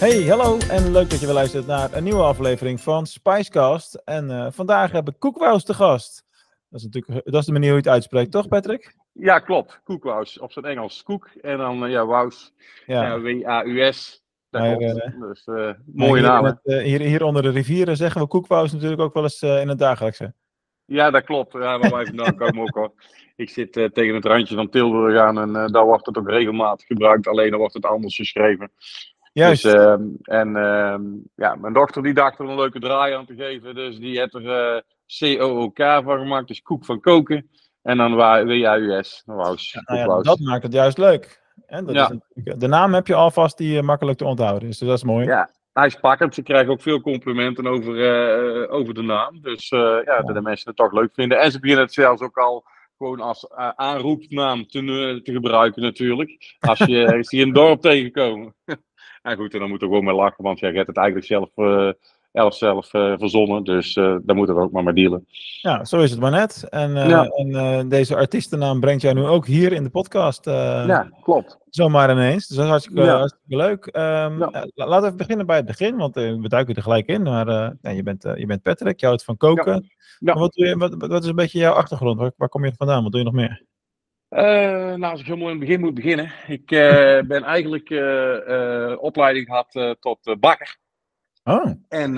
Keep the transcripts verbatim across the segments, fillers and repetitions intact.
Hey, hallo en leuk dat je weer luistert naar een nieuwe aflevering van Spicecast. En uh, vandaag heb ik Koekwous te gast. Dat is natuurlijk dat is de manier hoe je het uitspreekt, toch Patrick? Ja, klopt. Koekwous, op zijn Engels koek. En dan uh, ja, Wous, ja. ja, W A U S. Dat maar, klopt. Uh, dus uh, mooie hier naam, het, uh, hier, hier onder de rivieren zeggen we Koekwous natuurlijk ook wel eens uh, in het dagelijkse. Ja, dat klopt. Ja, waar wij vandaan komen ook al. Ik zit uh, tegen het randje van Tilburg aan en uh, daar wordt het ook regelmatig gebruikt. Alleen dan wordt het anders geschreven. Juist. Dus, uh, en uh, ja, mijn dochter die dacht er een leuke draai aan te geven. Dus die heeft er uh, C O O K van gemaakt. Dus koek van koken. En dan W A U S. Wous, ja, nou ja, dat maakt het juist leuk. En dat ja. is, de naam heb je alvast die uh, makkelijk te onthouden is. Dus dat is mooi. Ja, hij is pakkend. Ze krijgen ook veel complimenten over, uh, over de naam. Dus uh, ja, ja, dat de mensen het toch leuk vinden. En ze beginnen het zelfs ook al gewoon als uh, aanroepnaam te, uh, te gebruiken natuurlijk. Als je als die in een dorp tegenkomen. En goed, en dan moet er gewoon mee lachen. Want jij hebt het eigenlijk zelf, uh, zelf, zelf uh, verzonnen. Dus uh, daar moeten we ook maar mee dealen. Ja, zo is het maar net. En, uh, ja. en uh, deze artiestennaam brengt jij nu ook hier in de podcast. Uh, ja, klopt. Zomaar ineens. Dus dat is hartstikke, ja. hartstikke leuk. Um, ja. uh, laten we even beginnen bij het begin, want uh, we duiken er gelijk in. Maar uh, ja, je, bent, uh, je bent Patrick, je houdt van koken. Ja. Ja. Maar wat, doe je, wat, wat is een beetje jouw achtergrond? Waar, waar kom je vandaan? Wat doe je nog meer? Uh, nou, als ik helemaal in het begin moet beginnen. Ik uh, ben eigenlijk uh, uh, opleiding gehad uh, tot uh, bakker. Oh. En,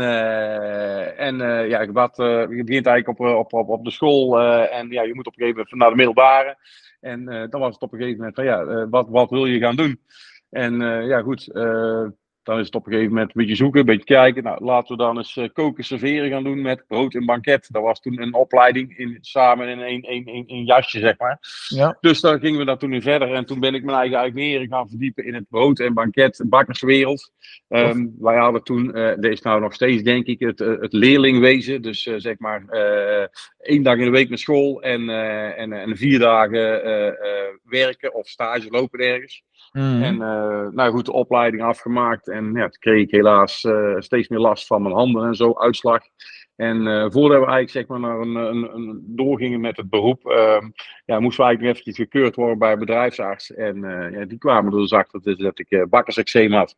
uh, en uh, ja, wat, uh, je begint eigenlijk op, op, op, op de school uh, en ja, je moet op een gegeven moment naar de middelbare. En uh, dan was het op een gegeven moment van ja, uh, wat, wat wil je gaan doen? En uh, ja, goed, uh, dan is het op een gegeven moment een beetje zoeken, een beetje kijken. Nou, laten we dan eens uh, koken, serveren gaan doen met brood en banket. Dat was toen een opleiding in, samen in een jasje, zeg maar. Ja. Dus daar gingen we daar toen in verder. En toen ben ik me eigenlijk, eigenlijk meer gaan verdiepen in het brood en banket, bakkerswereld. Um, wij hadden toen, uh, dat is nou nog steeds denk ik, het, uh, het leerlingwezen. Dus uh, zeg maar uh, één dag in de week naar school en, uh, en, en vier dagen uh, uh, werken of stage lopen ergens. Mm. En uh, nou goed, de opleiding afgemaakt. En ja, toen kreeg ik helaas uh, steeds meer last van mijn handen en zo, uitslag. En uh, voordat we eigenlijk zeg maar naar een, een, een doorgingen met het beroep, uh, ja, moesten we eigenlijk nog eventjes gekeurd worden bij een bedrijfsarts. En uh, ja, die kwamen er dus achter dus dat ik uh, bakkerseczeem had.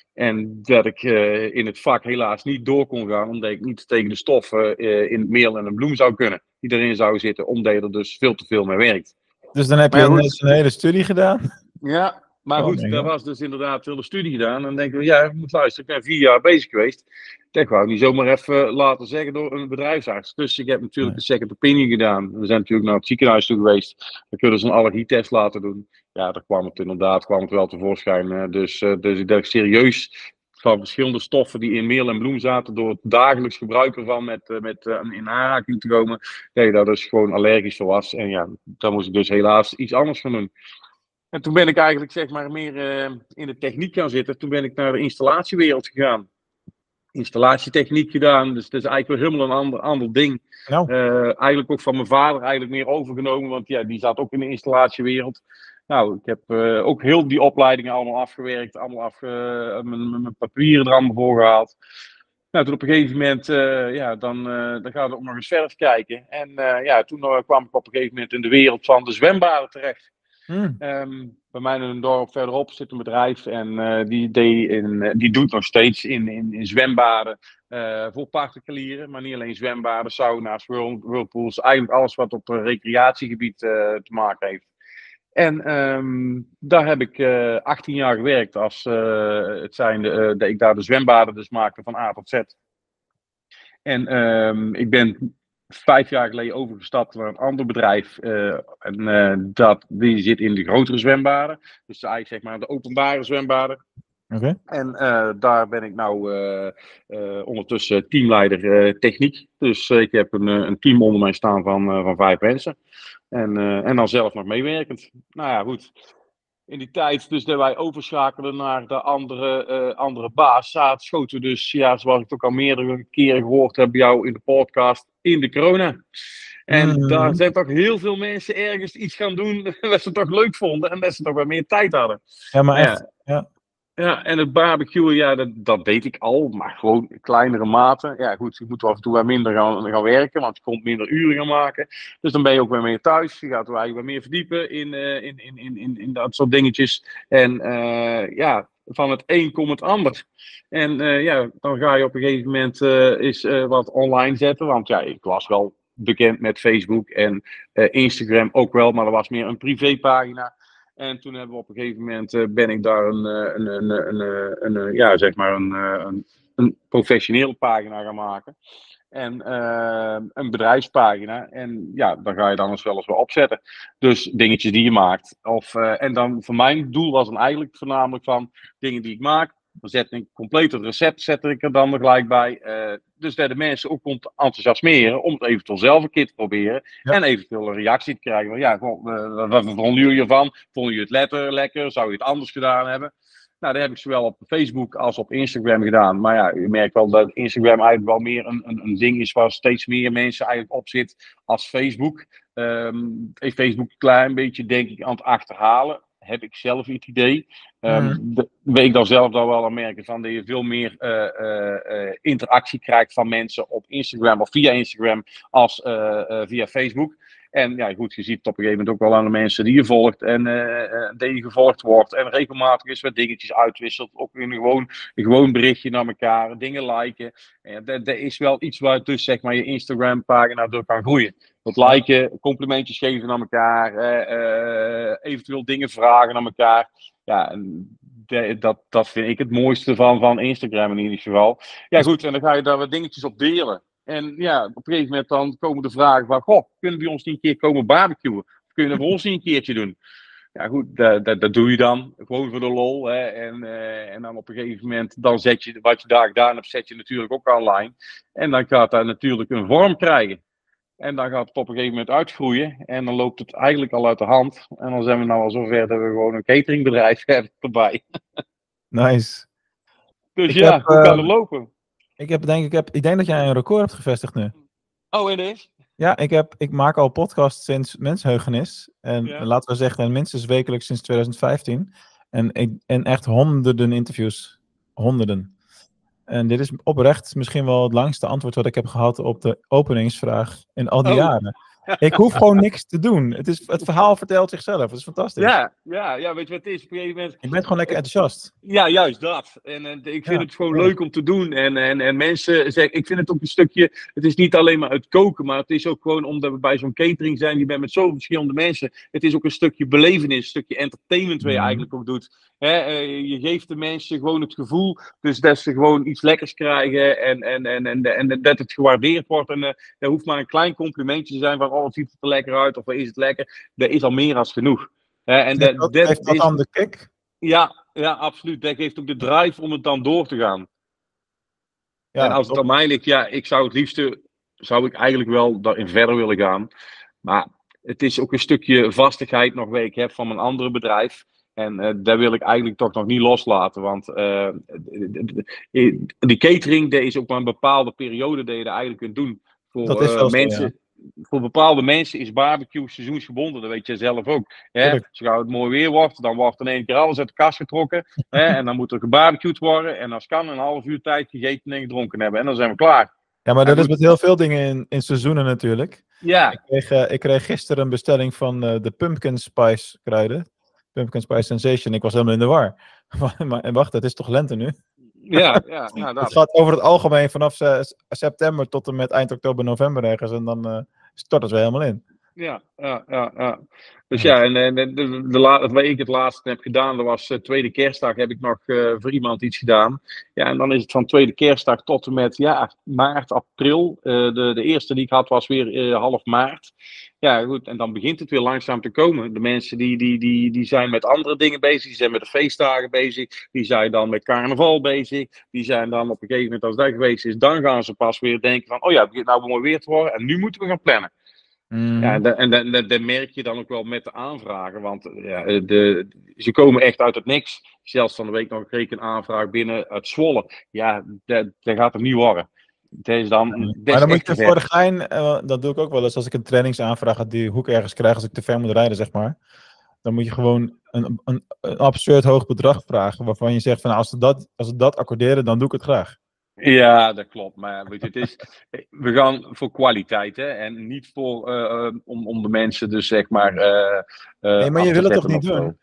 En dat ik uh, in het vak helaas niet door kon gaan, omdat ik niet tegen de stoffen uh, in het meel en de bloem zou kunnen. Die erin zou zitten, omdat je er dus veel te veel mee werkt. Dus dan heb je een, een hele studie gedaan? Ja. Maar goed, oh, daar was dus inderdaad heel de studie gedaan. En dan denken we, ja, je moet luisteren, ik ben vier jaar bezig geweest. Ik wou niet zomaar even laten zeggen door een bedrijfsarts. Dus ik heb natuurlijk nee. een second opinion gedaan. We zijn natuurlijk naar het ziekenhuis toe geweest. Dan kunnen ze een allergietest laten doen. Ja, daar kwam het inderdaad, kwam het wel tevoorschijn. Dus, dus ik dacht serieus van verschillende stoffen die in meel en bloem zaten, door het dagelijks gebruik ervan met, met uh, in aanraking te komen, dat je daar dus gewoon allergisch voor was. En ja, dan moest ik dus helaas iets anders gaan doen. En toen ben ik eigenlijk zeg maar meer uh, in de techniek gaan zitten. Toen ben ik naar de installatiewereld gegaan. Installatietechniek gedaan. Dus dat is eigenlijk wel helemaal een ander, ander ding. Nou. Uh, eigenlijk ook van mijn vader eigenlijk meer overgenomen. Want ja, die zat ook in de installatiewereld. Nou, ik heb uh, ook heel die opleidingen allemaal afgewerkt. Allemaal af, uh, mijn papieren er allemaal voor gehaald. Nou, toen op een gegeven moment, uh, ja, dan, uh, dan gaan we ook nog eens verder kijken. En uh, ja, toen uh, kwam ik op een gegeven moment in de wereld van de zwembaden terecht. Hmm. Um, bij mij in een dorp verderop zit een bedrijf en uh, die, deed in, uh, die doet nog steeds in, in, in zwembaden uh, voor particulieren, maar niet alleen zwembaden, sauna's, whirl, whirlpools, eigenlijk alles wat op uh, recreatiegebied uh, te maken heeft. En um, daar heb ik uh, achttien jaar gewerkt als uh, het zijnde uh, dat ik daar de zwembaden dus maakte van A tot Z. En um, ik ben vijf jaar geleden overgestapt naar een ander bedrijf. Uh, en uh, dat, die zit in de grotere zwembaden. Dus eigenlijk zeg maar de openbare zwembaden. Okay. En uh, daar ben ik nou uh, uh, ondertussen teamleider uh, techniek. Dus uh, ik heb een, een team onder mij staan van, uh, van vijf mensen. En, uh, en dan zelf nog meewerkend. Nou ja, goed. In die tijd dus dat wij overschakelden naar de andere, uh, andere baas, schoten we dus, ja, zoals ik het ook al meerdere keren gehoord heb bij jou in de podcast, in de corona. En mm. daar zijn toch heel veel mensen ergens iets gaan doen wat ze toch leuk vonden en dat ze toch wat meer tijd hadden. Ja, maar echt, ja. ja. Ja, en het barbecuen, ja, dat, dat deed ik al, maar gewoon in kleinere mate. Ja, goed, je moet af en toe wat minder gaan, gaan werken, want je komt minder uren gaan maken. Dus dan ben je ook weer meer thuis. Je gaat er eigenlijk wat meer verdiepen in, uh, in, in, in, in, in dat soort dingetjes. En uh, ja, van het een komt het ander. En uh, ja, dan ga je op een gegeven moment uh, eens uh, wat online zetten. Want ja, ik was wel bekend met Facebook en uh, Instagram ook wel, maar dat was meer een privépagina. En toen hebben we op een gegeven moment uh, ben ik daar een, een, een, een, een, een ja, zeg maar een, een, een professionele pagina gaan maken. En uh, een bedrijfspagina. En ja, dan ga je dan eens wel eens weer opzetten. Dus dingetjes die je maakt. Of, uh, en dan voor mijn doel was dan eigenlijk voornamelijk van dingen die ik maak. Dan zet ik een compleet recept zet ik er dan er gelijk bij. Uh, dus dat de mensen ook komt enthousiasmeren om het eventueel zelf een keer te proberen. Ja. En eventueel een reactie te krijgen. Van, ja, uh, wat vonden jullie ervan? Vonden jullie het letter lekker? Zou je het anders gedaan hebben? Nou, dat heb ik zowel op Facebook als op Instagram gedaan. Maar ja, je merkt wel dat Instagram eigenlijk wel meer een, een, een ding is waar steeds meer mensen eigenlijk op zit als Facebook. Um, heeft Facebook een klein beetje, denk ik, aan het achterhalen. Heb ik zelf het idee. Um, mm. de, weet ik dan zelf dan wel aan merken van dat je veel meer uh, uh, uh, interactie krijgt van mensen op Instagram of via Instagram als uh, uh, via Facebook. En ja, goed, je ziet het op een gegeven moment ook wel aan de mensen die je volgt en uh, die je gevolgd wordt. En regelmatig eens wat dingetjes uitwisselt. Ook in een gewoon, een gewoon berichtje naar elkaar, dingen liken. En dat, dat is wel iets waar dus zeg maar je Instagram pagina door kan groeien. Dat liken, complimentjes geven aan elkaar, uh, uh, eventueel dingen vragen aan elkaar. Ja, en dat, dat vind ik het mooiste van, van Instagram in ieder geval. Ja goed, en dan ga je daar wat dingetjes op delen. En ja, op een gegeven moment dan komen de vragen van, goh, kunnen we ons niet een keer komen barbecuen? Of kunnen we ons niet een keertje doen? Ja goed, dat, dat, dat doe je dan, gewoon voor de lol. Hè? En, uh, en dan op een gegeven moment, dan zet je wat je daar gedaan hebt, zet je natuurlijk ook online. En dan gaat dat natuurlijk een vorm krijgen. En dan gaat het op een gegeven moment uitgroeien. En dan loopt het eigenlijk al uit de hand. En dan zijn we nou al zover dat we gewoon een cateringbedrijf hebben erbij. Nice. Dus ik ja, heb, hoe uh, kan het lopen? Ik, heb, denk, ik, heb, ik denk dat jij een record hebt gevestigd nu. Oh, en is? Ja, ik, heb, ik maak al podcasts sinds mensheugenis. En ja. laten we zeggen, minstens wekelijks sinds twintig vijftien. En, ik, en echt honderden interviews. Honderden. En dit is oprecht misschien wel het langste antwoord wat ik heb gehad op de openingsvraag in al die oh. jaren. Ik hoef gewoon niks te doen. Het, is, het verhaal vertelt zichzelf. Het is fantastisch. Ja, ja, ja, weet je wat het is? Op een gegeven moment... Ik ben gewoon lekker enthousiast. Ja, juist dat. En, en ik vind ja, het gewoon ja. leuk om te doen. En, en, en mensen zeggen, ik vind het ook een stukje, het is niet alleen maar het koken, maar het is ook gewoon omdat we bij zo'n catering zijn, je bent met zoveel verschillende mensen. Het is ook een stukje belevenis, een stukje entertainment wat je mm. eigenlijk ook doet. He, je geeft de mensen gewoon het gevoel, dus dat ze gewoon iets lekkers krijgen en, en, en, en, en dat het gewaardeerd wordt. En uh, er hoeft maar een klein complimentje te zijn van, oh, het ziet er lekker uit of is het lekker. Dat is al meer als genoeg. He, en dat, dat, dat heeft dat is, dan de kick? Ja, ja, absoluut. Dat geeft ook de drive om het dan door te gaan. Ja, en als het aan mij ligt, ja, ik zou het liefste, zou ik eigenlijk wel daarin verder willen gaan. Maar het is ook een stukje vastigheid nog wat ik heb van mijn andere bedrijf. En uh, daar wil ik eigenlijk toch nog niet loslaten. Want uh, die catering, dat is ook maar een bepaalde periode dat je dat eigenlijk kunt doen. Voor dat is uh, mensen. Zo, ja. Voor bepaalde mensen is barbecue seizoensgebonden, dat weet je zelf ook. Hè? Als het mooi weer wordt, dan wordt in één keer alles uit de kast getrokken. Hè? En dan moet er gebarbecued worden. En als kan een half uur tijd gegeten en gedronken hebben. En dan zijn we klaar. Ja, maar dat en is met heel veel dingen in, in seizoenen natuurlijk. Ja. Ik kreeg, uh, ik kreeg gisteren een bestelling van uh, de Pumpkin Spice kruiden. Pumpkin Spice Sensation. Ik was helemaal in de war. maar, en wacht, het is toch lente nu? Ja, ja. Nou, dat. Het gaat over het algemeen vanaf uh, september tot en met eind oktober, november ergens. En dan uh, stort het weer helemaal in. Ja, ja, ja, ja. Dus ja, en, en de, de, de, de, wat ik het laatste heb gedaan, dat was uh, tweede kerstdag, heb ik nog uh, voor iemand iets gedaan. Ja, en dan is het van tweede kerstdag tot en met ja, maart, april. Uh, de, de eerste die ik had was weer uh, half maart. Ja, goed, en dan begint het weer langzaam te komen. De mensen die, die, die, die zijn met andere dingen bezig, die zijn met de feestdagen bezig, die zijn dan met carnaval bezig, die zijn dan op een gegeven moment, als dat geweest is, dan gaan ze pas weer denken van, oh ja, het begint nou mooi weer te worden en nu moeten we gaan plannen. Mm. Ja, en dat, dat, dat merk je dan ook wel met de aanvragen, want ja, de, ze komen echt uit het niks. Zelfs van de week nog kreeg ik een aanvraag binnen uit Zwolle. Ja, dat, dat gaat hem niet worden. Dat is dan, dat maar is dan moet je ver. voor de gein, uh, dat doe ik ook wel eens als ik een trainingsaanvraag uit die hoek ergens krijg, als ik te ver moet rijden, zeg maar. Dan moet je gewoon een, een, een absurd hoog bedrag vragen, waarvan je zegt van nou, als ze dat, als ze dat accorderen, dan doe ik het graag. Ja, dat klopt. Maar weet je, het is, we gaan voor kwaliteit, hè, en niet voor uh, uh, om, om de mensen dus zeg maar. Uh, uh, nee, maar je wil het toch niet doen?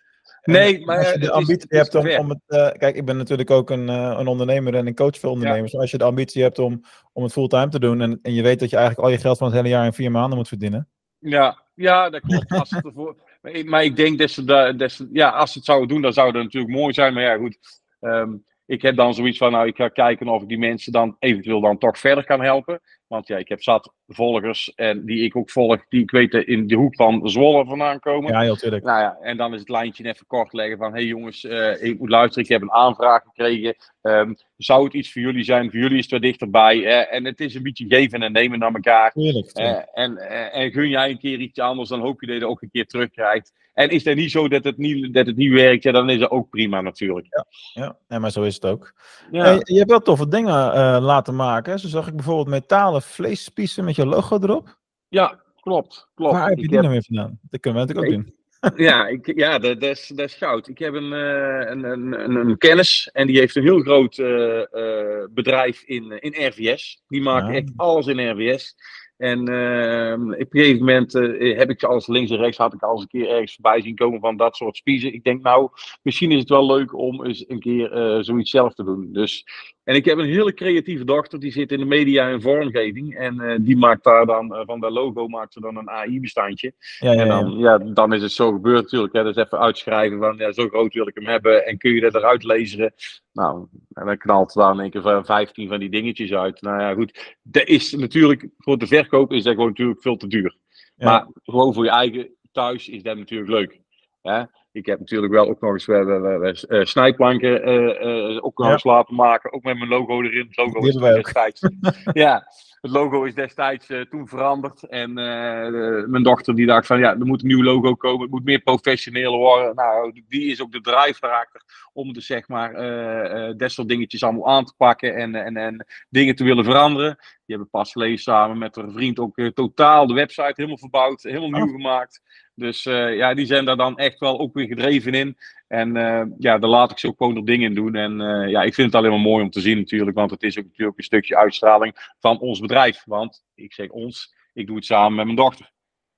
Nee, maar als je de het is, ambitie het is hebt om, ver. om het... Uh, kijk, ik ben natuurlijk ook een, uh, een ondernemer en een coach voor ondernemers. Ja. Als je de ambitie hebt om, om het fulltime te doen en, en je weet dat je eigenlijk al je geld van het hele jaar in vier maanden moet verdienen. Ja, ja, dat klopt. Als het ervoor... maar ik denk dat ze, da, dat ze... Ja, als ze het zouden doen, dan zou dat natuurlijk mooi zijn. Maar ja, goed. Um, ik heb dan zoiets van, nou, ik ga kijken of ik die mensen dan eventueel dan toch verder kan helpen. Want ja, ik heb zat volgers en die ik ook volg, die ik weet in de hoek van Zwolle vandaan komen. Ja, heel tuurlijk. Nou ja, en dan is het lijntje even kort leggen van, hé hey jongens, uh, ik moet luisteren, ik heb een aanvraag gekregen. Um, zou het iets voor jullie zijn? Voor jullie is het wat dichterbij. Uh, en het is een beetje geven en nemen naar elkaar. Tuurlijk, tuurlijk. Uh, en, uh, en gun jij een keer iets anders, dan hoop je dat je het ook een keer terugkrijgt. En is het niet zo dat het niet, dat het niet werkt, ja, dan is dat ook prima natuurlijk. Ja, ja. ja maar zo is het ook. Ja. Hey, je hebt wel toffe dingen uh, laten maken. Zo zag ik bijvoorbeeld metalen vleesspiezen met je logo erop. Ja, klopt. klopt. Waar heb je ik die heb... nou weer vandaan? Dat kunnen we natuurlijk ook ik... doen. Ja, ik, ja dat, dat, is, dat is goud. Ik heb een, uh, een, een, een kennis en die heeft een heel groot uh, uh, bedrijf in, in R V S. Die maakt ja. echt alles in R V S. En uh, op een gegeven moment uh, heb ik ze alles links en rechts, had ik al eens een keer ergens voorbij zien komen van dat soort spiezen. Ik denk nou, misschien is het wel leuk om eens een keer uh, zoiets zelf te doen. Dus, en ik heb een hele creatieve dochter, die zit in de media en vormgeving. En uh, die maakt daar dan, uh, van dat logo maakt ze dan een A I-bestandje. Ja, ja, en dan, ja. Ja, dan is het zo gebeurd natuurlijk. Hè. Dus even uitschrijven van, ja, zo groot wil ik hem hebben. En kun je dat eruit lezen? Nou, en dan knalt daar in één keer vijftien van die dingetjes uit. Nou ja, goed. Dat is natuurlijk, voor de verkoop is dat gewoon natuurlijk veel te duur. Ja. Maar gewoon voor je eigen thuis is dat natuurlijk leuk. Hè? Ik heb natuurlijk wel ook nog eens uh, uh, uh, snijplanken uh, uh, ook nog eens ja. laten maken. Ook met mijn logo erin. Het logo is destijds. Ja, het logo is destijds uh, toen veranderd. En uh, de, mijn dochter die dacht van ja, er moet een nieuw logo komen. Het moet meer professioneel worden. Nou, die is ook de drive erachter. Om dus zeg maar uh, uh, dat soort dingetjes allemaal aan te pakken. En, en, en dingen te willen veranderen. Die hebben pas geleden samen met haar vriend ook uh, totaal de website helemaal verbouwd. Helemaal nieuw oh. gemaakt. Dus uh, ja, die zijn daar dan echt wel ook weer gedreven in. En uh, ja, daar laat ik ze ook gewoon nog dingen in doen. En uh, ja, ik vind het alleen maar mooi om te zien natuurlijk. Want het is ook natuurlijk een stukje uitstraling van ons bedrijf. Want ik zeg ons, ik doe het samen met mijn dochter.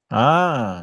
Ah.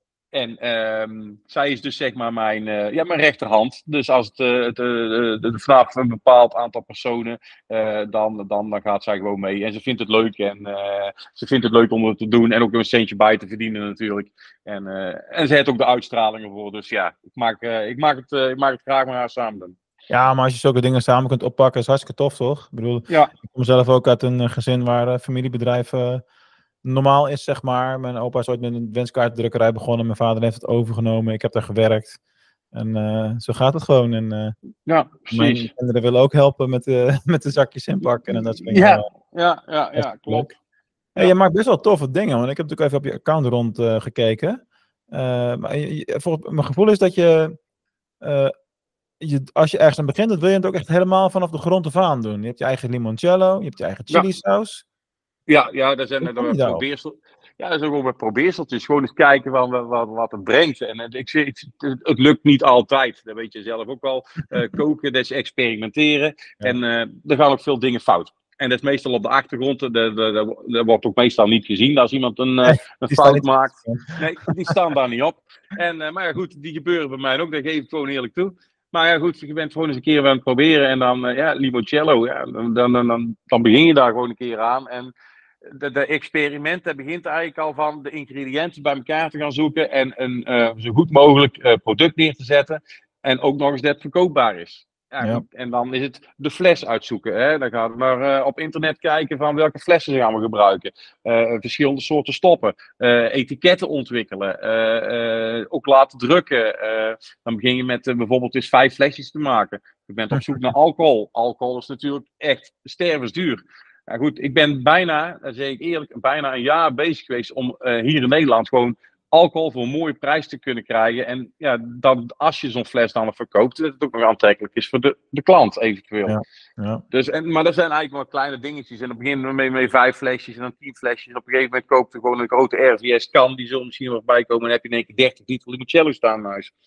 En um, zij is dus zeg maar mijn, uh, ja, mijn rechterhand. Dus als het, uh, het uh, de, vanaf een bepaald aantal personen, uh, dan, dan, dan gaat zij gewoon mee. En ze vindt het leuk. En uh, ze vindt het leuk om het te doen. En ook een centje bij te verdienen natuurlijk. En, uh, en ze heeft ook de uitstraling ervoor. Dus ja, ik maak, uh, ik maak, het, uh, ik maak het graag met haar samen doen. Ja, maar als je zulke dingen samen kunt oppakken, is hartstikke tof, toch? Ik bedoel, ja. ik kom zelf ook uit een gezin waar uh, familiebedrijven... Uh, normaal is, zeg maar. Mijn opa is ooit met een wenskaartdrukkerij begonnen. Mijn vader heeft het overgenomen. Ik heb daar gewerkt. En uh, zo gaat het gewoon. En uh, ja, precies. Mijn kinderen willen ook helpen met de, met de zakjes inpakken. En dat soort dingen. Ja, ja, ja, ja, klopt. Hey, ja. Je maakt best wel toffe dingen. Want ik heb natuurlijk even op je account rond uh, gekeken. Uh, maar je, je, volgens mijn gevoel is dat je, uh, je... Als je ergens aan begint, dan wil je het ook echt helemaal vanaf de grond af aan doen. Je hebt je eigen limoncello. Je hebt je eigen chili saus. Ja. Ja, ja, dat zijn er probeersel. Ja, dat is ook wel met probeerseltjes. Gewoon eens kijken van wat, wat het brengt. En het, ik, het, het lukt niet altijd. Dat weet je zelf ook wel. Uh, koken, dat is experimenteren. Ja. En uh, er gaan ook veel dingen fout. En dat is meestal op de achtergrond. Dat wordt ook meestal niet gezien als iemand een, nee, een fout maakt. Nee, die staan daar niet op. En, uh, maar ja, goed, die gebeuren bij mij ook. Dat geef ik gewoon eerlijk toe. Maar ja, goed, je bent gewoon eens een keer aan het proberen. En dan, uh, ja, limoncello. Ja, dan, dan, dan, dan begin je daar gewoon een keer aan. En de, de experiment, dat begint eigenlijk al van de ingrediënten bij elkaar te gaan zoeken. En een uh, zo goed mogelijk uh, product neer te zetten. En ook nog eens dat het verkoopbaar is. Ja, ja. Goed. En dan is het de fles uitzoeken. Hè? Dan gaan we maar uh, op internet kijken van welke flessen gaan we gebruiken. Uh, verschillende soorten stoppen. Uh, etiketten ontwikkelen. Uh, uh, ook laten drukken. Uh, dan begin je met uh, bijvoorbeeld eens vijf flesjes te maken. Je bent op zoek naar alcohol. Alcohol is natuurlijk echt stervensduur. Nou goed, ik ben bijna, dat zeg ik eerlijk, bijna een jaar bezig geweest om uh, hier in Nederland gewoon alcohol voor een mooie prijs te kunnen krijgen. En ja, dan, als je zo'n fles dan nog verkoopt, dat het ook nog aantrekkelijk is voor de, de klant eventueel. Ja, ja. Dus, en, maar dat zijn eigenlijk wel kleine dingetjes. En dan beginnen we met, met vijf flesjes en dan tien flesjes. En op een gegeven moment koopt er gewoon een grote R V S kan. Die zullen misschien nog bij komen. En dan heb je in één keer dertig liter limoncello staan in huis.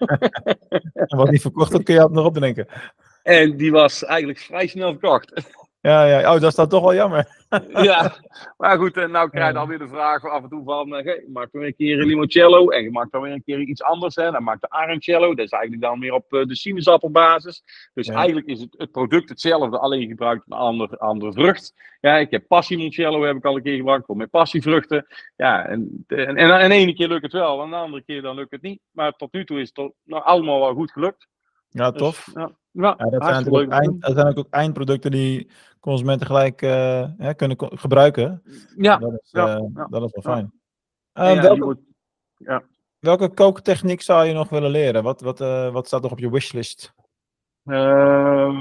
En wat niet verkocht, dat kun je nog opdenken. En die was eigenlijk vrij snel verkocht. Ja, ja. Oh, dat is dan toch wel jammer. Ja, maar goed, en nou krijg je alweer de vraag af en toe van, uh, je maakt weer een keer een limoncello en je maakt dan weer een keer iets anders. Hè. Dan maakt de arancello, dat is eigenlijk dan weer op uh, de sinaasappelbasis. Dus ja. Eigenlijk is het, het product hetzelfde, alleen je gebruikt een andere, andere vrucht. Ja, ik heb passiemoncello, heb ik al een keer gebruikt, voor met passievruchten. Ja, en, en, en, en de ene keer lukt het wel, en de andere keer dan lukt het niet. Maar tot nu toe is het nou, allemaal wel goed gelukt. Ja, tof. Dus, ja, ja, ja, dat, zijn ook eind, dat zijn ook eindproducten die consumenten gelijk uh, ja, kunnen ko- gebruiken. Ja, dat is, ja, uh, ja, dat is wel fijn. Ja. Uh, Ja, welke, moet, ja. welke kooktechniek zou je nog willen leren? Wat, wat, uh, wat staat nog op je wishlist? Uh,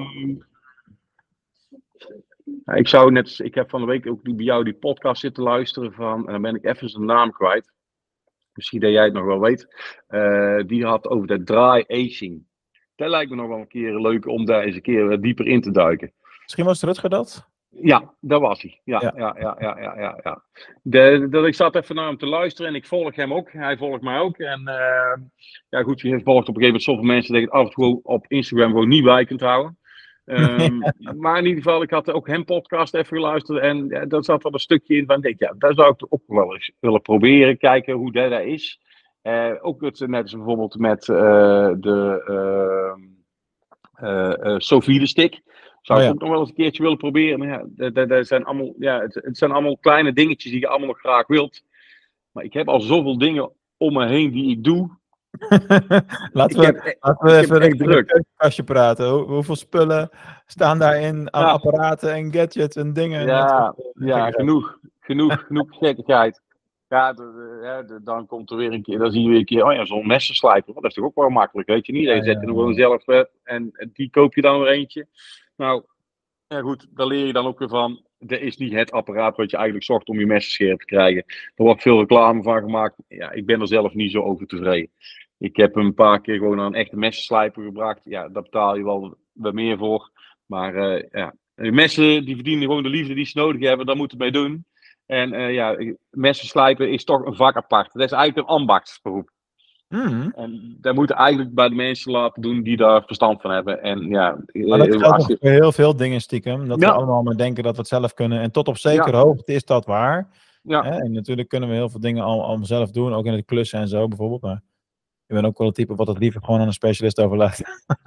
ik zou net, ik heb van de week ook bij jou die podcast zitten luisteren van, en dan ben ik even zijn naam kwijt. Misschien dat jij het nog wel weet. Uh, die had over de dry aging. Dat lijkt me nog wel een keer leuk om daar eens een keer dieper in te duiken. Misschien was Rutger dat? Ja, dat was hij. Ja, ja, ja, ja, ja, ja. ja, ja. De, de, ik zat even naar hem te luisteren en ik volg hem ook. Hij volgt mij ook. En uh, ja, goed, je volgt op een gegeven moment zoveel mensen dat je het af en toe op Instagram gewoon niet bij kunt houden. Um, ja. Maar in ieder geval, ik had ook hem podcast even geluisterd en ja, daar zat wel een stukje in van, ik denk, ja, daar zou ik ook wel eens willen proberen, kijken hoe dat, dat is. Uh, ook het, net als bijvoorbeeld met uh, de uh, uh, uh, sous vide stick. Zou oh, ik ja. ook nog wel eens een keertje willen proberen. Maar ja, dat, dat, dat zijn allemaal, ja, het, het zijn allemaal kleine dingetjes die je allemaal nog graag wilt. Maar ik heb al zoveel dingen om me heen die ik doe. laten, we, heb, laten we even in een keukenkastje praten. Hoe, hoeveel spullen staan daarin aan ja. apparaten en gadgets en dingen? Ja, en ja genoeg. Genoeg, genoeg gekkigheid. Ja, de, de, de, dan komt er weer een keer, dan zie je weer een keer, oh ja, zo'n messenslijper. Dat is toch ook wel makkelijk, weet je niet? Ja, je zet ja, er gewoon ja. zelf uh, en, en die koop je dan weer eentje. Nou, ja goed, daar leer je dan ook weer van. Dat is niet het apparaat wat je eigenlijk zocht om je messen scherp te krijgen. Er wordt veel reclame van gemaakt. Ja, ik ben er zelf niet zo over tevreden. Ik heb een paar keer gewoon een echte messenslijper gebracht. Ja, daar betaal je wel wat meer voor. Maar uh, ja, messen die verdienen gewoon de liefde die ze nodig hebben. Daar moeten we mee doen. En uh, ja, messen slijpen is toch een vak apart. Dat is eigenlijk een ambachtsberoep. Mm. En dat moeten eigenlijk bij de mensen laten doen die daar verstand van hebben. En ja, maar dat geldt nog je... voor heel veel dingen stiekem. Dat ja. we allemaal maar denken dat we het zelf kunnen. En tot op zekere ja. hoogte is dat waar. Ja. Hè? En natuurlijk kunnen we heel veel dingen al, al zelf doen. Ook in het klussen en zo bijvoorbeeld. Maar je bent ook wel het type wat het liever gewoon aan een specialist overlaat.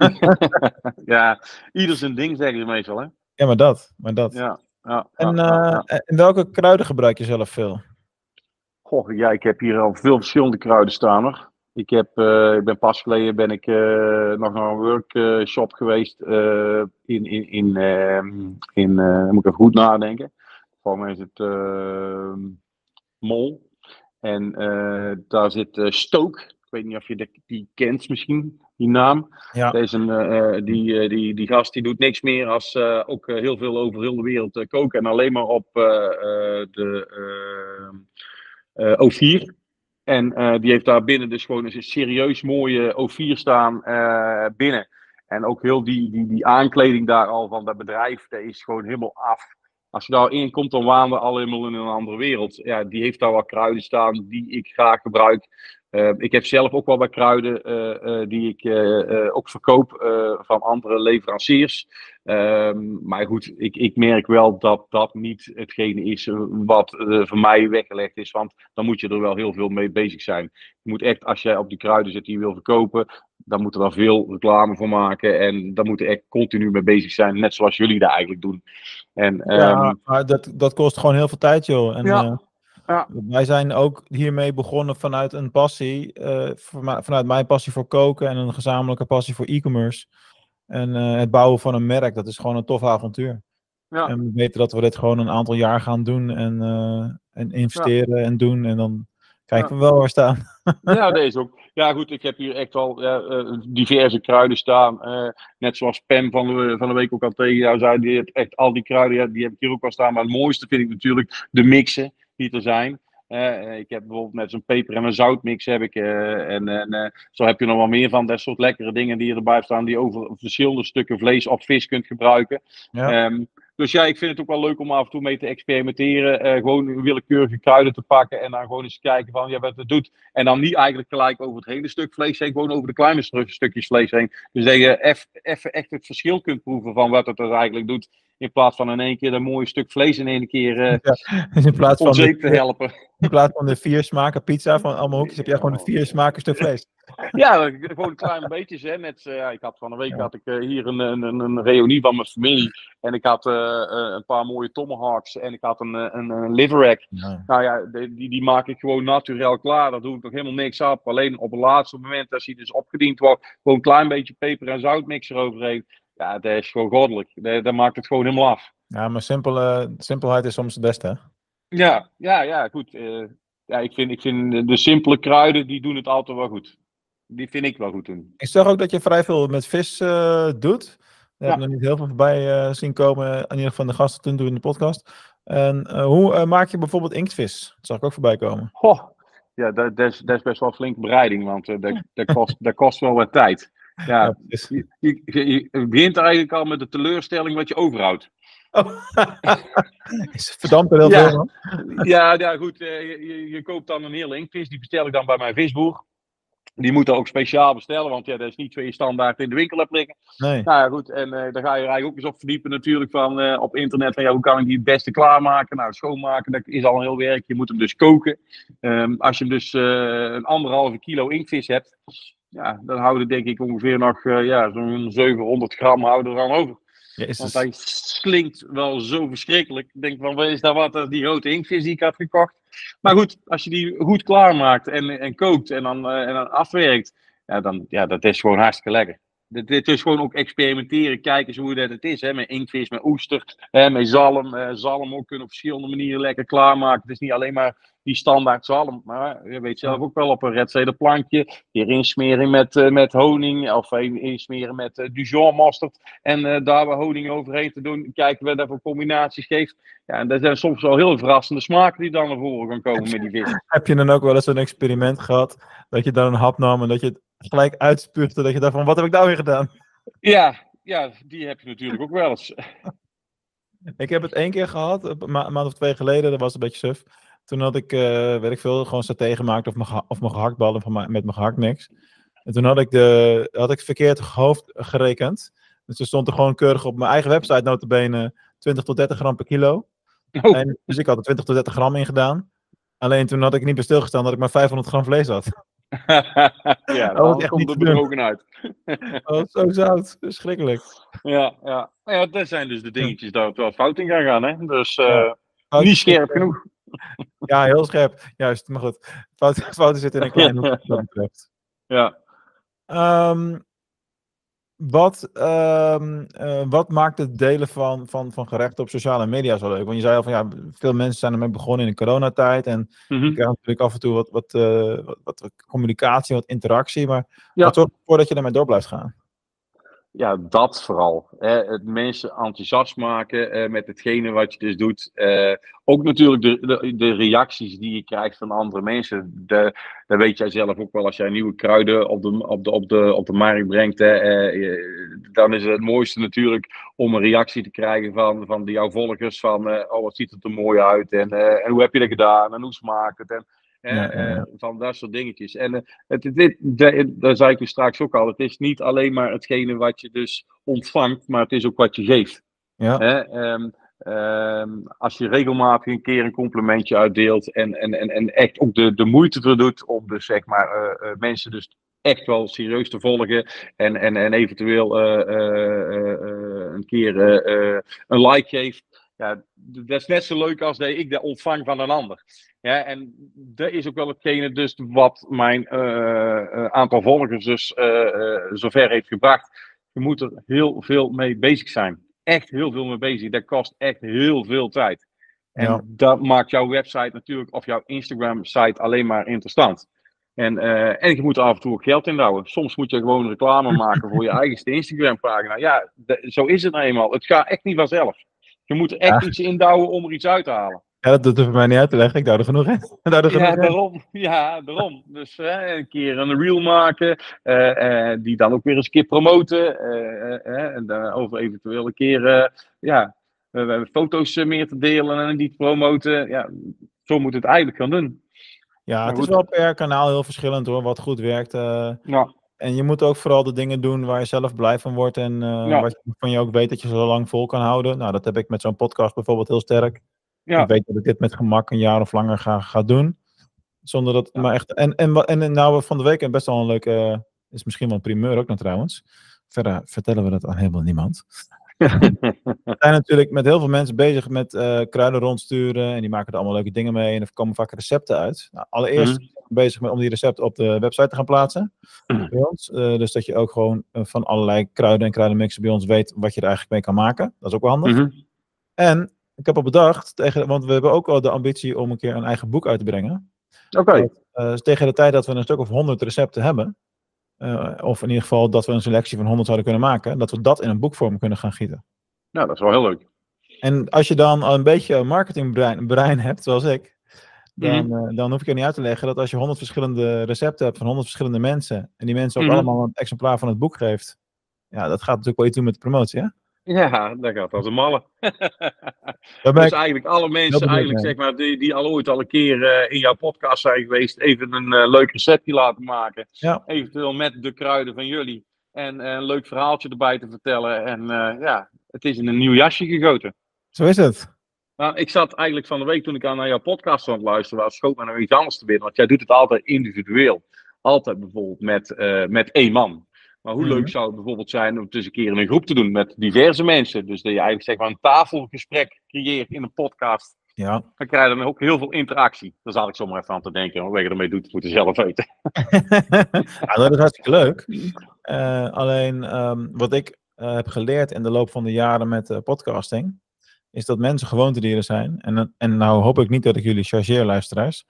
ja, ieder zijn ding zeggen ze meestal, hè? Ja, maar dat. Maar dat. Ja. Ja, en, ja, uh, ja. en welke kruiden gebruik je zelf veel? Goh, ja, ik heb hier al veel verschillende kruiden staan hoor. Ik, heb, uh, ik ben pas geleden ben ik uh, nog naar een workshop geweest uh, in, in, in, uh, in uh, moet ik even goed nadenken. Volgens mij is het uh, Mol. En uh, daar zit uh, Stoke. Ik weet niet of je de, die kent misschien, die naam. Ja. Deze, uh, die, uh, die, die gast die doet niks meer als uh, ook uh, heel veel over heel de wereld uh, koken. En alleen maar op uh, uh, de uh, uh, O vier. En uh, die heeft daar binnen dus gewoon een serieus mooie O vier staan uh, binnen. En ook heel die, die, die aankleding daar al van dat bedrijf, dat is gewoon helemaal af. Als je daar in komt, dan waan we al helemaal in een andere wereld. Ja, die heeft daar wat kruiden staan die ik graag gebruik. Uh, ik heb zelf ook wel wat kruiden uh, uh, die ik uh, uh, ook verkoop uh, van andere leveranciers. Uh, maar goed, ik, ik merk wel dat dat niet hetgene is wat uh, voor mij weggelegd is. Want dan moet je er wel heel veel mee bezig zijn. Je moet echt, als jij op die kruiden zit die je wil verkopen, dan moet er daar veel reclame voor maken. En dan moet je echt continu mee bezig zijn, net zoals jullie dat eigenlijk doen. En, ja, um, maar dat, dat kost gewoon heel veel tijd, joh. En, ja. Uh... Ja. Wij zijn ook hiermee begonnen vanuit een passie, uh, vanuit mijn passie voor koken en een gezamenlijke passie voor e-commerce. En uh, het bouwen van een merk, dat is gewoon een tof avontuur. Ja. En we weten dat we dit gewoon een aantal jaar gaan doen en, uh, en investeren ja. en doen. En dan kijken ja. we wel waar staan. Ja, deze ook. Ja goed, ik heb hier echt al ja, uh, diverse kruiden staan. Uh, net zoals Pam van de, van de week ook al tegen jou zei, die heeft echt al die kruiden, ja, die heb ik hier ook al staan. Maar het mooiste vind ik natuurlijk de mixen die er zijn. Uh, ik heb bijvoorbeeld net zo'n peper- en een zoutmix heb ik. Uh, en en uh, zo heb je nog wel meer van dat soort lekkere dingen die erbij staan. Die over verschillende stukken vlees of vis kunt gebruiken. Ja. Um, dus ja, ik vind het ook wel leuk om af en toe mee te experimenteren. Uh, gewoon willekeurige kruiden te pakken. En dan gewoon eens kijken van ja, wat het doet. En dan niet eigenlijk gelijk over het hele stuk vlees heen. Gewoon over de kleine stu- stukjes vlees heen. Dus dat je even echt het verschil kunt proeven van wat het er eigenlijk doet. In plaats van in één keer een mooi stuk vlees in één keer uh, ja, dus in plaats van zeep te helpen. In plaats van de vier smaken pizza van allemaal hoekjes, heb jij gewoon de vier smaken stuk vlees. Ja, gewoon kleine beetjes. Hè. Net, uh, ik had van een week ja. had ik uh, hier een, een, een reunie van mijn familie. En ik had uh, uh, een paar mooie tomahawks. En ik had een, een, een liverack. Ja. Nou ja, die, die maak ik gewoon naturel klaar. Daar doe ik nog helemaal niks op. Alleen op het laatste moment, als hij dus opgediend wordt, gewoon een klein beetje peper en zoutmix eroverheen. Ja, dat is gewoon goddelijk. Dat, dat maakt het gewoon helemaal af. Ja, maar simpele, simpelheid is soms het beste, hè? Ja, ja, ja, goed. Uh, ja, ik vind, ik vind de simpele kruiden, die doen het altijd wel goed. Die vind ik wel goed doen. Ik zag ook dat je vrij veel met vis uh, doet. We ja. hebben nog niet heel veel voorbij uh, zien komen. In ieder geval de gasten toen doen in de podcast. En uh, hoe uh, maak je bijvoorbeeld inktvis? Dat zag ik ook voorbij komen. Goh, ja, dat, dat, is, dat is best wel flinke bereiding. Want uh, dat, dat, kost, dat kost wel wat tijd. Ja, ja je, je, je, je begint eigenlijk al met de teleurstelling wat je overhoudt. Oh. Is verdampt er heel ja. veel, man. Ja, ja, goed. Uh, je, je koopt dan een hele inktvis. Die bestel ik dan bij mijn visboer. Die moet dat ook speciaal bestellen, want ja, dat is niet zo je standaard in de winkel hebt liggen. Nee. Nou ja, goed. En uh, daar ga je er eigenlijk ook eens op verdiepen natuurlijk van uh, op internet. Van ja, hoe kan ik die het beste klaarmaken? Nou, schoonmaken, dat is al een heel werk. Je moet hem dus koken. Um, als je hem dus uh, een anderhalve kilo inktvis hebt, ja, dan houden denk ik ongeveer nog uh, ja, zo'n zevenhonderd gram houden er dan over. Jezus. Want hij slinkt wel zo verschrikkelijk. Ik denk van, is dat wat, die grote inktvis die ik had gekocht? Maar goed, als je die goed klaarmaakt en, en kookt en dan, uh, en dan afwerkt, ja, dan, ja, dat is gewoon hartstikke lekker. Dit, dit is gewoon ook experimenteren, kijken eens hoe dat het is. Hè? Met inktvis, met oester, hè? Met zalm. Uh, zalm ook kunnen op verschillende manieren lekker klaarmaken. Het is niet alleen maar die standaard zalm. Maar je weet zelf ook wel, op een Red plankje. Hierin smeren met, uh, met honing. Of insmeren met uh, Dijon mosterd. En uh, daar weer honing overheen te doen. Kijken wat dat voor combinaties geeft. Ja, en dat zijn soms wel heel verrassende smaken die dan naar voren gaan komen met die vis. Heb je dan ook wel eens een experiment gehad? Dat je dan een hap nam en dat je het gelijk uitspuugde. Dat je dacht van, wat heb ik nou weer gedaan? Ja, ja, die heb je natuurlijk ook wel eens. Ik heb het één keer gehad, een ma- maand of twee geleden. Dat was een beetje suf. Toen had ik, uh, weet ik veel, gewoon saté gemaakt of mijn, geha- of mijn gehaktballen van mijn, met mijn gehaktmix. En toen had ik, de, had ik verkeerd hoofd gerekend. Dus er stond er gewoon keurig op mijn eigen website notabene twintig tot dertig gram per kilo. Oh. En, dus ik had er twintig tot dertig gram in gedaan. Alleen toen had ik niet bij stilgestaan dat ik maar vijfhonderd gram vlees had. Ja, dan komt er bedrogen uit. Oh, zo zout. Verschrikkelijk. Ja, ja. Nou ja, dat zijn dus de dingetjes daar wel fout in gaan gaan. Hè? Dus uh, ja, niet scherp genoeg. Ja, heel scherp. Juist, maar goed. Fouten, fouten zitten in een klein hoek wat dat betreft. Ja. Um, wat, um, uh, wat maakt het delen van, van, van gerechten op sociale media zo leuk? Want je zei al van ja, veel mensen zijn ermee begonnen in de coronatijd. En mm-hmm. je krijgt natuurlijk af en toe wat, wat, uh, wat, wat communicatie, wat interactie. Maar ja. Wat zorgt ervoor dat je ermee door blijft gaan? Ja, dat vooral. Hè. Het mensen enthousiast maken uh, met hetgene wat je dus doet. Uh, ook natuurlijk de, de, de reacties die je krijgt van andere mensen. De, dat weet jij zelf ook wel als jij nieuwe kruiden op de, op de, op de, op de markt brengt. Hè. Uh, dan is het het mooiste natuurlijk om een reactie te krijgen van, van de, jouw volgers. Van, uh, oh wat ziet het er mooi uit en, uh, en hoe heb je dat gedaan en hoe smaakt het. En, Ja, ja, ja. Uh, van dat soort dingetjes. En uh, het, dit, de, daar zei ik je straks ook al. Het is niet alleen maar hetgene wat je dus ontvangt, maar het is ook wat je geeft. Ja. Hè? Um, um, als je regelmatig een keer een complimentje uitdeelt en, en, en, en echt ook de, de moeite verdoet om dus zeg maar uh, uh, mensen dus echt wel serieus te volgen en, en, en eventueel uh, uh, uh, uh, een keer uh, uh, een like geeft. Ja, dat is net zo leuk als dat ik dat ontvang van een ander. Ja, en dat is ook wel hetgene dus wat mijn uh, uh, aantal volgers dus uh, uh, zover heeft gebracht. Je moet er heel veel mee bezig zijn. Echt heel veel mee bezig. Dat kost echt heel veel tijd. En ja. Dat maakt jouw website natuurlijk of jouw Instagram site alleen maar interessant. En, uh, en je moet er af en toe ook geld in houden. Soms moet je gewoon reclame maken voor je eigenste Instagram pagina. Ja, de, zo is het nou eenmaal. Het gaat echt niet vanzelf. Je moet er echt ja. iets indouwen om er iets uit te halen. Ja, dat hoeft mij niet uit te leggen. Ik douw er genoeg in. Er genoeg ja, daarom. Ja, daarom. Dus uh, een keer een reel maken. Uh, uh, die dan ook weer eens een keer promoten. Uh, uh, en dan over eventueel een keer uh, ja, uh, foto's uh, meer te delen en die te promoten. Ja, zo moet het eigenlijk gaan doen. Ja, het maar is goed. Wel per kanaal heel verschillend hoor. Wat goed werkt. Uh, ja. en je moet ook vooral de dingen doen waar je zelf blij van wordt en uh, ja. wat je, van je ook weet dat je zo lang vol kan houden. Nou, dat heb ik met zo'n podcast bijvoorbeeld heel sterk. Ja. Ik weet dat ik dit met gemak een jaar of langer ga, ga doen. Zonder dat het ja. maar echt... En, en, en, en nou, van de week best wel een leuke... Uh, is misschien wel een primeur ook nog trouwens. Verder vertellen we dat aan helemaal niemand. We zijn natuurlijk met heel veel mensen bezig met uh, kruiden rondsturen. En die maken er allemaal leuke dingen mee. En er komen vaak recepten uit. Nou, allereerst mm-hmm. zijn we bezig met om die recepten op de website te gaan plaatsen. Mm-hmm. Bij ons. Uh, dus dat je ook gewoon uh, van allerlei kruiden en kruidenmixen bij ons weet wat je er eigenlijk mee kan maken. Dat is ook wel handig. Mm-hmm. En ik heb al bedacht, tegen, want we hebben ook al de ambitie om een keer een eigen boek uit te brengen. Oké. Okay. Uh, tegen de tijd dat we een stuk of honderd recepten hebben. Uh, of in ieder geval dat we een selectie van honderd zouden kunnen maken. Dat we dat in een boekvorm kunnen gaan gieten. Nou, dat is wel heel leuk. En als je dan al een beetje marketingbrein brein hebt, zoals ik. Dan, mm-hmm. uh, dan hoef ik je niet uit te leggen dat als je honderd verschillende recepten hebt van honderd verschillende mensen. En die mensen ook mm-hmm. allemaal een exemplaar van het boek geeft. Ja, dat gaat natuurlijk wel iets doen met de promotie, hè? Ja, dat gaat als een malle. Dus ik... eigenlijk alle mensen eigenlijk, zeg maar, die, die al ooit al een keer uh, in jouw podcast zijn geweest, even een uh, leuk receptje laten maken. Ja. Eventueel met de kruiden van jullie. En uh, een leuk verhaaltje erbij te vertellen. En uh, ja, het is in een nieuw jasje gegoten. Zo is het. Nou, ik zat eigenlijk van de week toen ik aan naar jouw podcast aan het luisteren was, schoot me nog iets anders te binnen. Want jij doet het altijd individueel. Altijd bijvoorbeeld met, uh, met één man. Maar hoe mm-hmm. leuk zou het bijvoorbeeld zijn om het eens een keer in een groep te doen met diverse mensen. Dus dat je eigenlijk zeg maar een tafelgesprek creëert in een podcast. Ja. Dan krijg je dan ook heel veel interactie. Daar zat ik zomaar even aan te denken. Wat je ermee doet, moet je zelf weten. Ja, dat is hartstikke leuk. Uh, alleen um, wat ik uh, heb geleerd in de loop van de jaren met uh, podcasting, is dat mensen gewoontedieren zijn. En, en nou hoop ik niet dat ik jullie chargeer, luisteraars.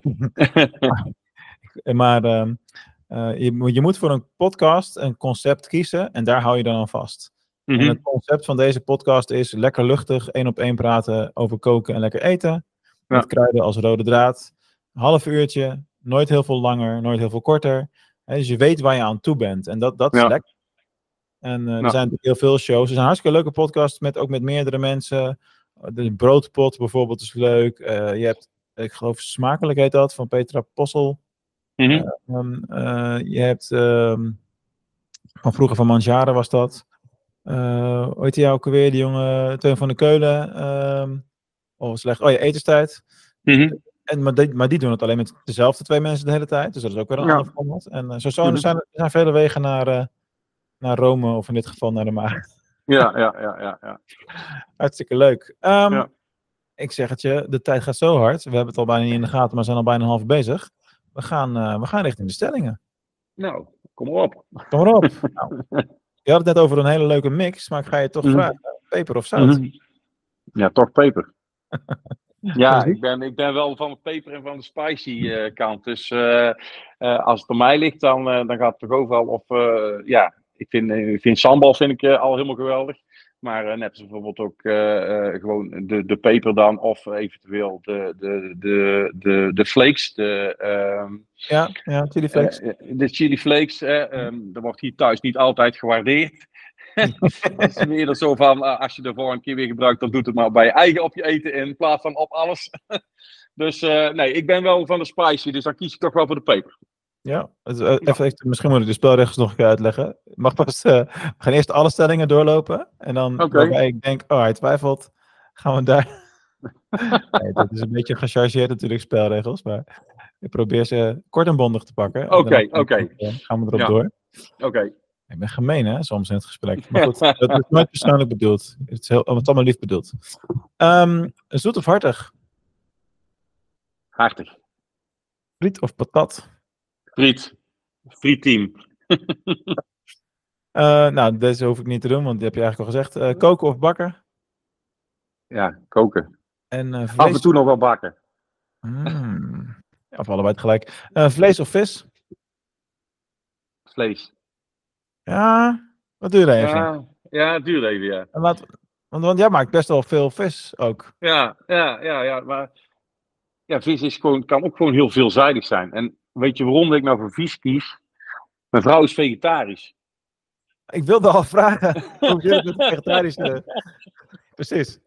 maar... Um, Uh, je, je moet voor een podcast een concept kiezen en daar hou je dan aan vast. Mm-hmm. En het concept van deze podcast is lekker luchtig, één op één praten over koken en lekker eten. Ja. Met kruiden als rode draad. Een half uurtje, nooit heel veel langer, nooit heel veel korter. He, dus je weet waar je aan toe bent en dat, dat is ja. lekker. En uh, ja. er zijn natuurlijk heel veel shows. Er zijn hartstikke leuke podcasts, met, ook met meerdere mensen. De Broodpot bijvoorbeeld is leuk. Uh, je hebt, ik geloof Smakelijk heet dat, van Petra Possel. Mm-hmm. Uh, um, uh, je hebt um, van vroeger van Manjaren was dat. Uh, hoe heet die ook alweer? Die jonge Teun van de Keulen. Um, oh, slecht. Oh ja, Etenstijd. Mm-hmm. En, maar, die, maar die doen het alleen met dezelfde twee mensen de hele tijd. Dus dat is ook weer een ja. ander format. En uh, zo, zo mm-hmm. zijn er zijn vele wegen naar, uh, naar Rome, of in dit geval naar de Maag. Ja, ja, ja, ja, ja. Hartstikke leuk. Um, ja. Ik zeg het je, de tijd gaat zo hard. We hebben het al bijna niet in de gaten, maar zijn al bijna een half bezig. We gaan, uh, we gaan richting de stellingen. Nou, kom maar op. Kom maar op. Nou, je had het net over een hele leuke mix, maar ik ga je toch mm-hmm. vragen. Peper of zout? Mm-hmm. Ja, toch peper. Ja, ik ben, ik ben wel van de peper en van de spicy uh, kant. Dus uh, uh, als het aan mij ligt, dan, uh, dan gaat het toch overal op... Uh, ja, ik vind, ik vind sambal vind ik, uh, al helemaal geweldig. Maar uh, net als bijvoorbeeld ook uh, uh, gewoon de, de peper dan, of eventueel de, de, de, de, de flakes. De, um, ja, ja, chili flakes. Uh, de chili flakes, uh, um, dat wordt hier thuis niet altijd gewaardeerd. Het is meer zo van, uh, als je de volgende keer weer gebruikt, dan doet het maar bij je eigen op je eten in plaats van op alles. Dus uh, nee, ik ben wel van de spicy, dus dan kies ik toch wel voor de peper. Ja, het, uh, even, misschien moet ik de spelregels nog een keer uitleggen. Mag pas, uh, we gaan eerst alle stellingen doorlopen. En dan, okay. waarbij ik denk, oh, hij twijfelt, gaan we daar... Nee, dat is een beetje gechargeerd natuurlijk, spelregels. Maar ik probeer ze kort en bondig te pakken. Oké, oké. Okay. Gaan we erop ja. door. Oké. Okay. Ik ben gemeen, hè, soms in het gesprek. Maar goed, dat is nooit persoonlijk bedoeld. Het is, heel, het is allemaal lief bedoeld. Um, zoet of hartig? Hartig. Friet of patat? Friet. Frietteam. uh, nou, deze hoef ik niet te doen, want die heb je eigenlijk al gezegd. Uh, koken of bakken? Ja, koken. En, uh, vlees... Af en toe nog wel bakken. Mm. Ja, of allebei tegelijk. Uh, vlees of vis? Vlees. Ja, wat duurt even? Ja, ja, het duurt even, ja. En laat, want, want jij maakt best wel veel vis ook. Ja, ja, ja, ja. Maar ja, vis is gewoon, kan ook gewoon heel veelzijdig zijn. En weet je waarom ik nou voor vis kies? Mijn vrouw is vegetarisch. Ik wilde al vragen hoe zit het met de vegetarische... Precies.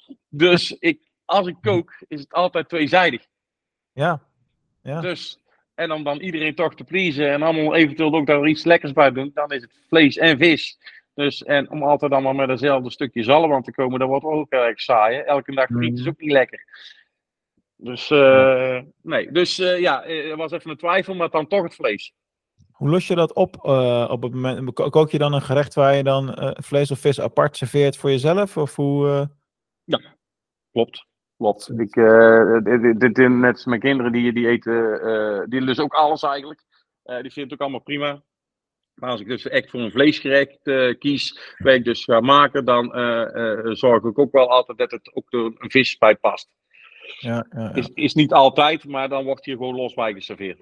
Dus ik, als ik kook, is het altijd tweezijdig. Ja. Ja. Dus en om dan iedereen toch te pleasen en allemaal eventueel ook daar iets lekkers bij doen, dan is het vlees en vis. Dus, en om altijd allemaal met eenzelfde stukje zalm aan te komen, dat wordt ook erg saai. Hè? Elke dag friet is ook niet lekker. Dus, uh, nee. Dus uh, ja, er was even een twijfel, maar dan toch het vlees. Hoe los je dat op uh, op het moment? Kook je dan een gerecht waar je dan uh, vlees of vis apart serveert voor jezelf? Of hoe, uh... Ja, klopt. Klopt. Ik, uh, dit, dit, dit, net als mijn kinderen, die, die eten uh, die dus ook alles eigenlijk. Uh, die vinden het ook allemaal prima. Maar als ik dus echt voor een vleesgerecht uh, kies, waar ik dus ga maken, dan uh, uh, zorg ik ook wel altijd dat het ook door een vis bij past. Ja, ja, ja. Is, is niet altijd, maar dan wordt hier gewoon los bij geserveerd.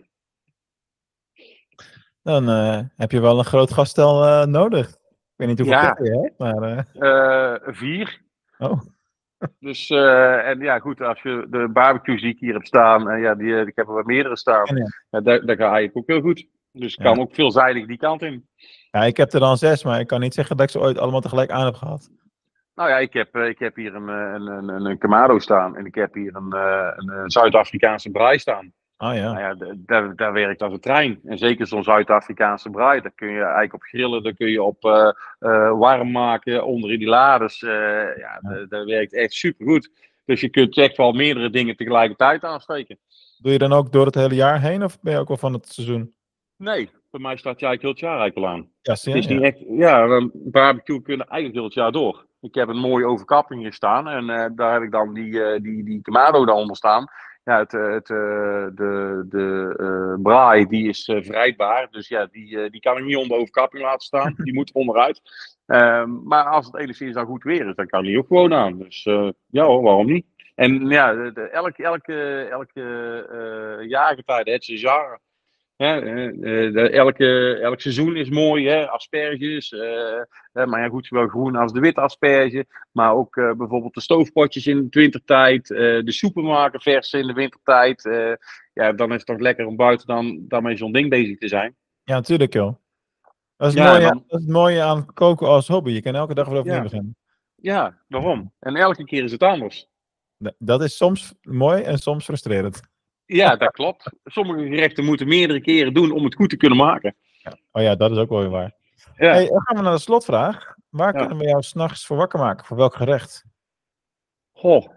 Dan uh, heb je wel een groot gaststel uh, nodig. Ik weet niet hoeveel ja. je hebt, maar... Uh... Uh, vier. Oh. Dus, uh, en ja goed, als je de barbecue die ik hier heb staan, uh, ja, die, ik heb er wat meerdere staan, ja, ja. Ja, daar, daar ga ik ook heel goed. Dus ik ja. kan ook veelzijdig die kant in. Ja, ik heb er dan zes, maar ik kan niet zeggen dat ik ze ooit allemaal tegelijk aan heb gehad. Nou ja, ik heb, ik heb hier een, een, een, een Kamado staan en ik heb hier een, een, een Zuid-Afrikaanse braai staan. Oh ja. Nou ja, daar, daar werkt als een trein. En zeker zo'n Zuid-Afrikaanse braai, daar kun je eigenlijk op grillen, daar kun je op uh, uh, warm maken, onder in die lades. Uh, ja, ja. Dat werkt echt supergoed. Dus je kunt echt wel meerdere dingen tegelijkertijd aansteken. Doe je dan ook door het hele jaar heen of ben je ook wel van het seizoen? Nee, bij mij staat je eigenlijk heel het jaar eigenlijk al aan. Ja, zie je, het is ja. niet echt, ja, barbecue kunnen eigenlijk heel het jaar door. Ik heb een mooie overkapping hier staan en uh, daar heb ik dan die, uh, die, die Kamado daaronder staan. Ja, het, het, uh, de, de uh, braai die is uh, vrijbaar, dus ja, die, uh, die kan ik niet onder de overkapping laten staan. Die moet onderuit. Um, maar als het enigszins dan goed weer is, dan kan die ook gewoon aan. Dus uh, ja hoor, waarom niet? En ja, de, de, elke, elke, elke uh, jaargetijde, het seizoen. Ja, uh, de, elke, elk seizoen is mooi, hè? Asperges, uh, uh, maar ja goed, zowel groen als de witte asperge, maar ook uh, bijvoorbeeld de stoofpotjes in de wintertijd, uh, de soepen maken vers in de wintertijd, uh, ja, dan is het toch lekker om buiten dan, dan met zo'n ding bezig te zijn. Ja, natuurlijk joh. Dat is, ja, mooie, dan... dat is het mooie aan koken als hobby, je kan elke dag weer opnieuw ja. beginnen. Ja, waarom? En elke keer is het anders. Dat is soms mooi en soms frustrerend. Ja, dat klopt. Sommige gerechten moeten meerdere keren doen om het goed te kunnen maken. Ja. Oh ja, dat is ook wel weer waar. Ja. Hey, dan gaan we naar de slotvraag. Waar ja. kunnen we jou 's nachts voor wakker maken? Voor welk gerecht? Goh.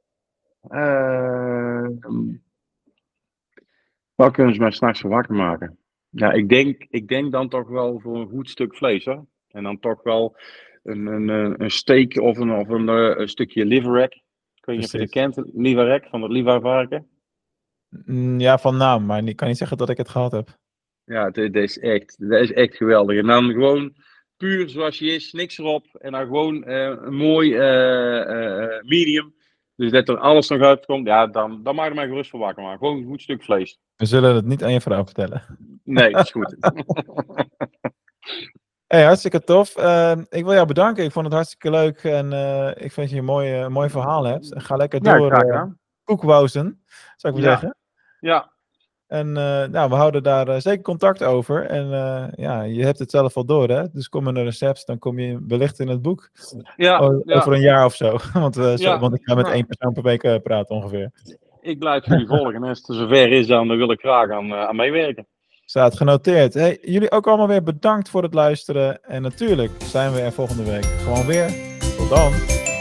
Uh, waar kunnen ze mij 's nachts voor wakker maken? Ja, ik denk, ik denk dan toch wel voor een goed stuk vlees, hè? En dan toch wel een, een, een steak of een, of een, een stukje liverrack. Ik weet niet of je dat kent, liverrack van het Liva-varken. Ja, van naam, maar ik kan niet zeggen dat ik het gehad heb. Ja, dat is echt, dat is echt geweldig. En dan gewoon puur zoals je is, niks erop. En dan gewoon uh, een mooi uh, uh, medium. Dus dat er alles nog uitkomt, ja, dan, dan mag je mij gerust voor wakker maken. Gewoon een goed stuk vlees. We zullen het niet aan je vrouw vertellen. Nee, dat is goed. Hey, hartstikke tof. Uh, ik wil jou bedanken. Ik vond het hartstikke leuk. En uh, ik vind dat je een mooi, uh, mooi verhaal hebt. Ga lekker ja, door uh, koekwauzen, zou ik maar ja. zeggen. Ja. En uh, nou, we houden daar uh, zeker contact over. En uh, ja, je hebt het zelf al door, hè? Dus kom in de recept, dan kom je wellicht in het boek. Ja, o- ja. Over een jaar of zo. want, uh, zo Ja. want ik ga met Ja. één persoon per week uh, praten ongeveer. Ik blijf jullie volgen. En als het zover is, dan wil ik graag aan, uh, aan meewerken. Staat genoteerd. Hey, jullie ook allemaal weer bedankt voor het luisteren. En natuurlijk zijn we er volgende week gewoon weer. Tot dan.